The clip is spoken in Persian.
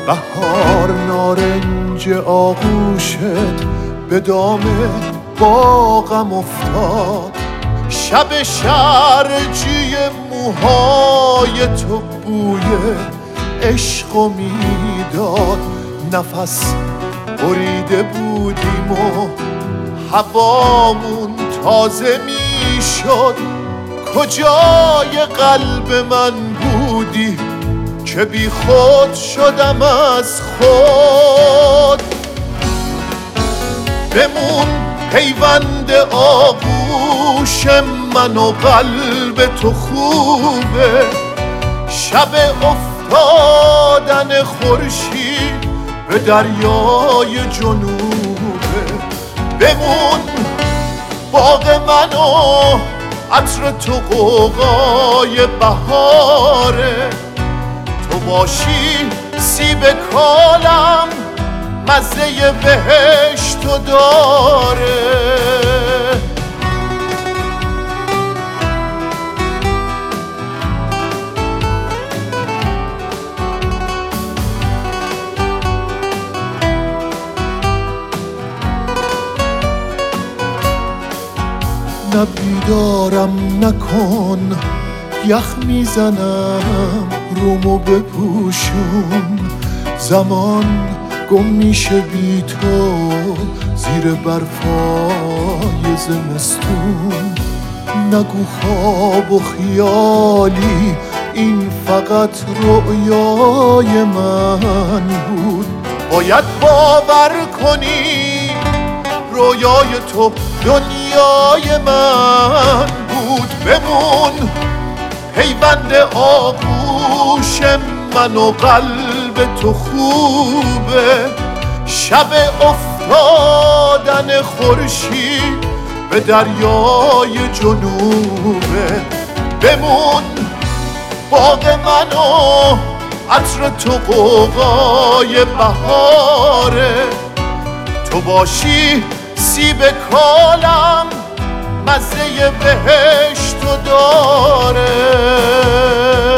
بهار نارنج آغوشت به دام باغم افتاد، شب شرجی موهای تو بوی عشقو میداد. نفس بریده بودیم و هوامون تازه میشد، کجای قلب من بودی که بی خود شدم از خود. بمون پیوند آغوش من و قلب تو خوبه، شب افتادن خورشید به دریای جنوبه. بمون باغ من و عطر تو غوغای بهاره، تو باشی سیب کالم مزه بهشتو داره. نه بیدارم نکن، یخ میزنم رومو بپوشون، زمان گم میشه بی تو زیر برفای زمستون. نگو خواب و خیالی، این فقط رؤیای من بود. باید باور کنی رویای تو دنیای من بود. بمون پیوند آغوش من و قلب تو خوبه، شب افتادن خورشید به دریای جنوبه. بمون باغ من و عطر تو غوغای بهاره، تو باشی سیب کالم مزه بهشتو داره.